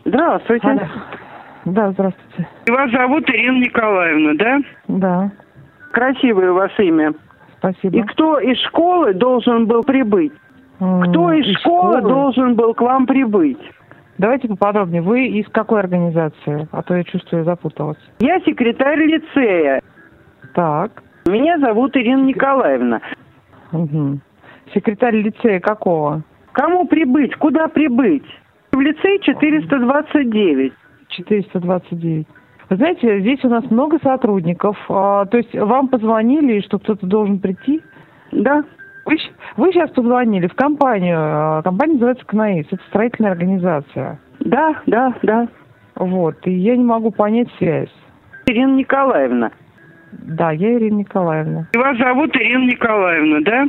Здравствуйте. Алло. Да, здравствуйте. Вас зовут Ирина Николаевна, да? Да, Красивое у вас имя. спасибо. И кто из школы должен был прибыть? Кто из школы должен был к вам прибыть? Давайте поподробнее. Вы из какой организации? А то я чувствую, запуталась. Я секретарь лицея. Так. Меня зовут Ирина Николаевна. Угу. Секретарь лицея какого? Кому прибыть? Куда прибыть? В лицей 429. 429. Вы знаете, здесь у нас много сотрудников. То есть вам позвонили, что кто-то должен прийти? Да. Вы сейчас позвонили в компанию. Компания называется КНАИС. Это строительная организация. Да. Вот. И я не могу понять связь. Ирина Николаевна. Да, я Ирина Николаевна. И вас зовут Ирина Николаевна, да?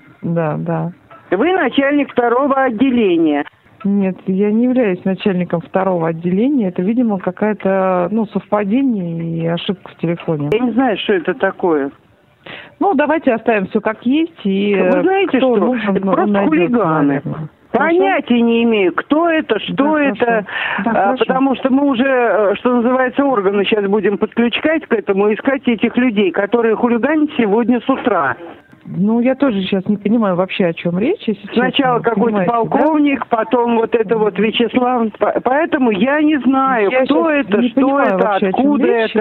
Да. Вы начальник второго отделения. Нет, я не являюсь начальником второго отделения. Это, видимо, какая-то, совпадение и ошибка в телефоне. Я не знаю, что это такое. Давайте оставим все как есть. И вы знаете, что? Нужен, это просто хулиганы. Наверное. Понятия не имею, кто это, что это, потому что мы уже, что называется, органы сейчас будем подключать к этому и искать этих людей, которые хулиганят сегодня с утра. Я тоже сейчас не понимаю вообще, о чем речь. Сначала какой-то полковник, да? Потом вот это вот Вячеслав. Поэтому я не знаю, кто это, что это, откуда это.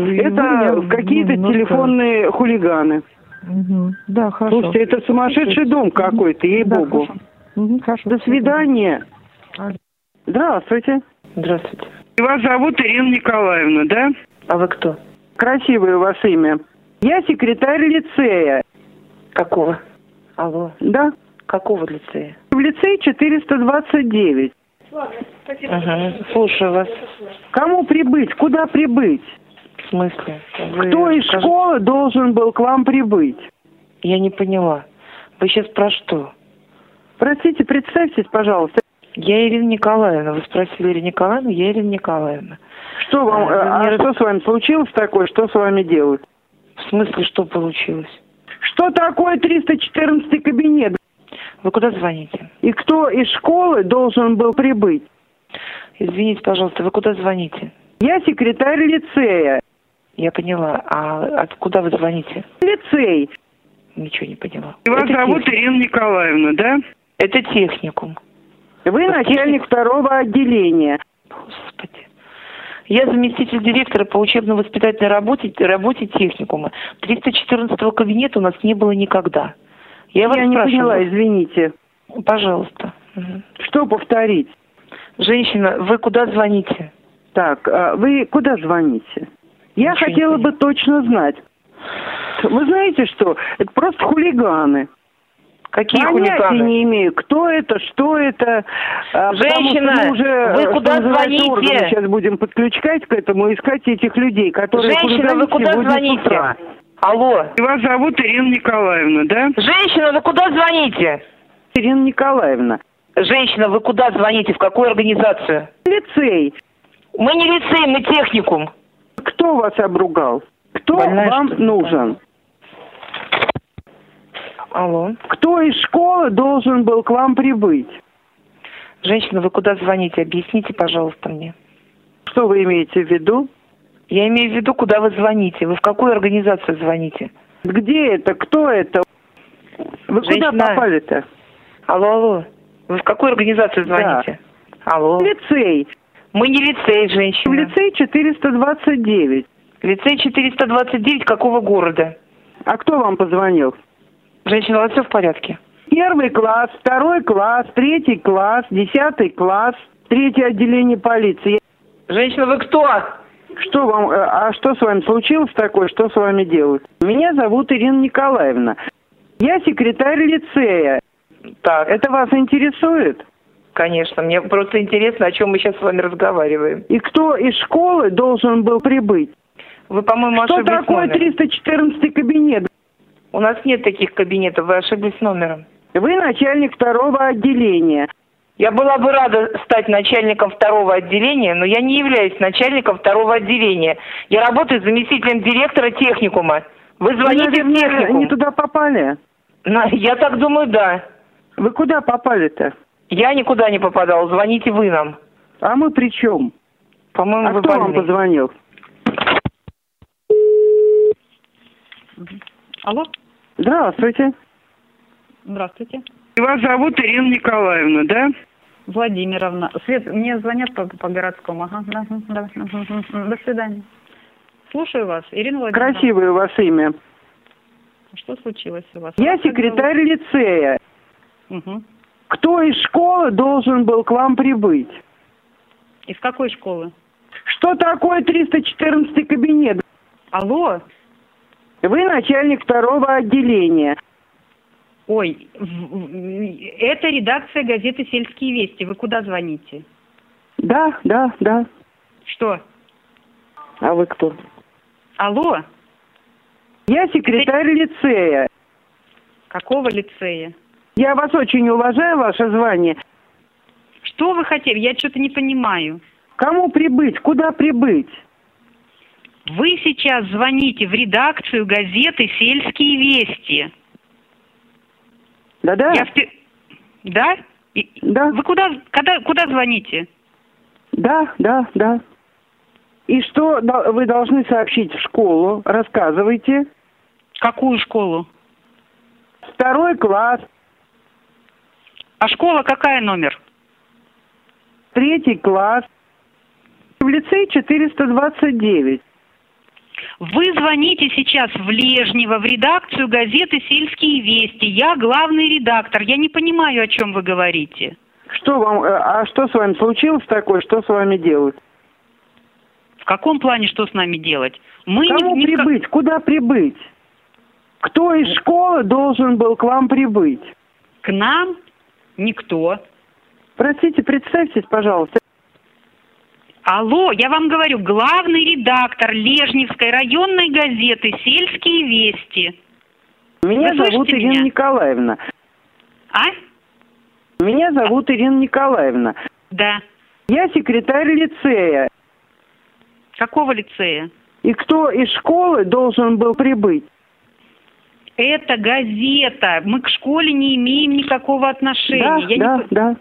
Это какие-то телефонные хулиганы. Угу. Да, хорошо. Слушайте, это сумасшедший дом какой-то, ей-богу. Да, хорошо. До свидания. Здравствуйте. Здравствуйте. Вас зовут Ирина Николаевна, да? А вы кто? Красивое у вас имя. Я секретарь лицея. Какого? Алло. Да. Какого лицея? В лицее 429. Ага, слушаю вас. Кому прибыть? Куда прибыть? В смысле? Кто из школы должен был к вам прибыть? Я не поняла. Вы сейчас про что? Простите, представьтесь, пожалуйста. Я Ирина Николаевна. Вы спросили Ирину Николаевну? Я Ирина Николаевна. Что вам? Что с вами случилось такое? Что с вами делают? В смысле, что получилось? Что такое 314 кабинет? Вы куда звоните? И кто из школы должен был прибыть? Извините, пожалуйста, вы куда звоните? Я секретарь лицея. Я поняла. А откуда вы звоните? Лицей. Ничего не поняла. И вас зовут Ирина Николаевна, да? Это техникум. Вы начальник второго отделения. Господи. Я заместитель директора по учебно-воспитательной работе техникума. 314-го кабинета у нас не было никогда. Я не поняла, извините. Пожалуйста. Что повторить? Женщина, вы куда звоните? Так, вы куда звоните? Я хотела бы точно знать. Вы знаете что? Это просто хулиганы. Какие Понятия хулиганы? не имею, кто это, что это. Женщина, мы уже, вы куда звоните? Органы сейчас будем подключать к этому и искать этих людей, которые Женщина, вы куда звоните? Алло. Вас зовут Ирина Николаевна, да? Женщина, вы куда звоните? Ирина Николаевна. Женщина, вы куда звоните? В какую организацию? Лицей. Мы не лицей, мы техникум. Кто вас обругал? Кто вам нужен? Алло. Кто из школы должен был к вам прибыть? Женщина, вы куда звоните? Объясните, пожалуйста, мне. Что вы имеете в виду? Я имею в виду, куда вы звоните. Вы в какую организацию звоните? Где это? Кто это? Вы куда попали-то? Алло. Вы в какую организацию звоните? Да. Алло. Лицей. Мы не лицей, женщина. В лицей 429. Лицей 429 какого города? А кто вам позвонил? Женщина, у вас все в порядке? 1 класс, 2 класс, 3 класс, 10 класс, 3 отделение полиции. Женщина, вы кто? Что вам, что с вами случилось такое, что с вами делают? Меня зовут Ирина Николаевна. Я секретарь лицея. Так. Это вас интересует? Конечно, мне просто интересно, о чем мы сейчас с вами разговариваем. И кто из школы должен был прибыть? Вы, по-моему, ошиблись номером. Что такое 314 кабинет? У нас нет таких кабинетов, вы ошиблись номером. Вы начальник второго отделения. Я была бы рада стать начальником второго отделения, но я не являюсь начальником второго отделения. Я работаю заместителем директора техникума. Вы звоните в техникум. Не туда попали? Я так думаю, да. Вы куда попали-то? Я никуда не попадала, звоните вы нам. А мы при чем? По-моему, а вы кто больны. вам позвонил? Алло? Здравствуйте. Здравствуйте. Вас зовут Ирина Николаевна, да? Владимировна. Свет, мне звонят по городскому. Ага, да, до свидания. Слушаю вас, Ирина Владимировна. Красивое у вас имя. Что случилось у вас? Я секретарь лицея. Угу. Кто из школы должен был к вам прибыть? Из какой школы? Что такое 314 кабинет? Алло? Вы начальник 2-го отделения. Ой, это редакция газеты «Сельские вести». Вы куда звоните? Да. Что? А вы кто? Алло? Я секретарь лицея. Какого лицея? Я вас очень уважаю, ваше звание. Что вы хотели? Я что-то не понимаю. Кому прибыть? Куда прибыть? Вы сейчас звоните в редакцию газеты «Сельские вести». Да-да? Да? Да. Вы куда звоните? Да. И что вы должны сообщить в школу? Рассказывайте. Какую школу? 2 класс. А школа какая номер? 3 класс. В лицей 429. Вы звоните сейчас в Лежнево, в редакцию газеты «Сельские вести». Я главный редактор. Я не понимаю, о чем вы говорите. А что с вами случилось такое? Что с вами делать? В каком плане что с нами делать? Кому прибыть? Куда прибыть? Кто из школы должен был к вам прибыть? К нам? Никто. Простите, представьтесь, пожалуйста. Алло, я вам говорю, главный редактор Лежневской районной газеты «Сельские вести». Меня зовут Ирина Николаевна. А? Меня зовут Ирина Николаевна. Да. Я секретарь лицея. Какого лицея? И кто из школы должен был прибыть? Это газета. Мы к школе не имеем никакого отношения. Да.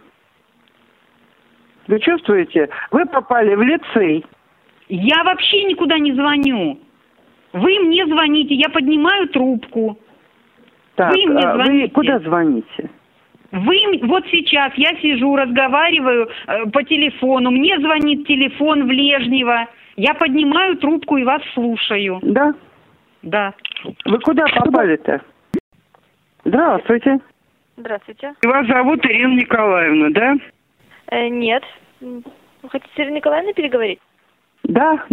Вы чувствуете? Вы попали в лицей. Я вообще никуда не звоню. Вы мне звоните, я поднимаю трубку. Так, вы мне звоните. Вы куда звоните? Вот сейчас я сижу, разговариваю по телефону. Мне звонит телефон в Лежнево. Я поднимаю трубку и вас слушаю. Да? Да. Вы куда попали-то? Здравствуйте. Здравствуйте. Вас зовут Ирина Николаевна, да? Нет. Вы хотите с Ириной Николаевной переговорить? Да.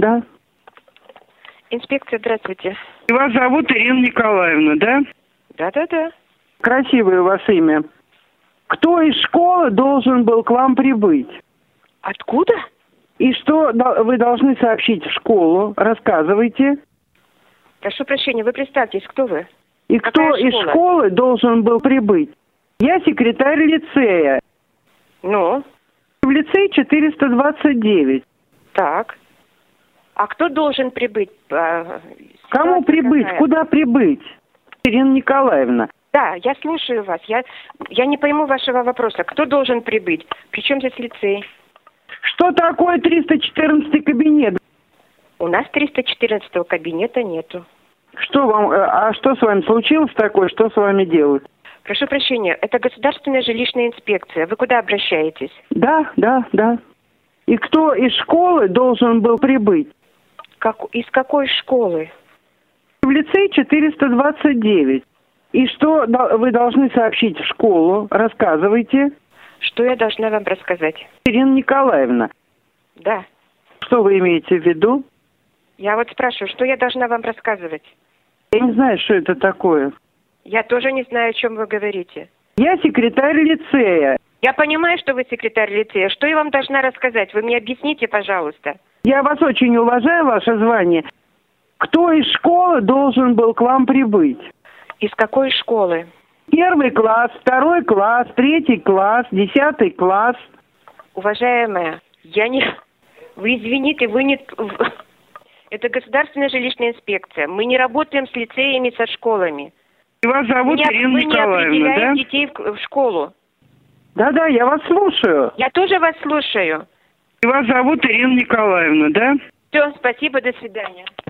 Инспекция, здравствуйте. Вас зовут Ирина Николаевна, да? Да. Красивое у вас имя. Кто из школы должен был к вам прибыть? Откуда? И что вы должны сообщить в школу? Рассказывайте. Прошу прощения, вы представьтесь, кто вы? И Какая кто из школа? школы должен был прибыть? Я секретарь лицея. Ну? В лицей 429. Так. А кто должен прибыть? Кому прибыть? Какая? Куда прибыть? Ирина Николаевна. Да, я слушаю вас. Я не пойму вашего вопроса. Кто должен прибыть? Причем здесь лицей? Что такое 314 кабинет? У нас 314 кабинета нету. А что с вами случилось такое? Что с вами делают? Прошу прощения, это государственная жилищная инспекция. Вы куда обращаетесь? Да. И кто из школы должен был прибыть? Из какой школы? В лицей 429. И что вы должны сообщить в школу? Рассказывайте. Что я должна вам рассказать? Ирина Николаевна. Да. Что вы имеете в виду? Я вот спрашиваю, что я должна вам рассказывать? Я не знаю, что это такое. Я тоже не знаю, о чем вы говорите. Я секретарь лицея. Я понимаю, что вы секретарь лицея. Что я вам должна рассказать? Вы мне объясните, пожалуйста. Я вас очень уважаю, ваше звание. Кто из школы должен был к вам прибыть? Из какой школы? 1 класс, 2 класс, 3 класс, 10 класс. Уважаемая, Вы извините, вы не... Это государственная жилищная инспекция. Мы не работаем с лицеями, со школами. Вас зовут Ирина Николаевна, да? Вы не определяете детей в школу. Да, я вас слушаю. Я тоже вас слушаю. Вас зовут Ирина Николаевна, да? Все, спасибо, до свидания.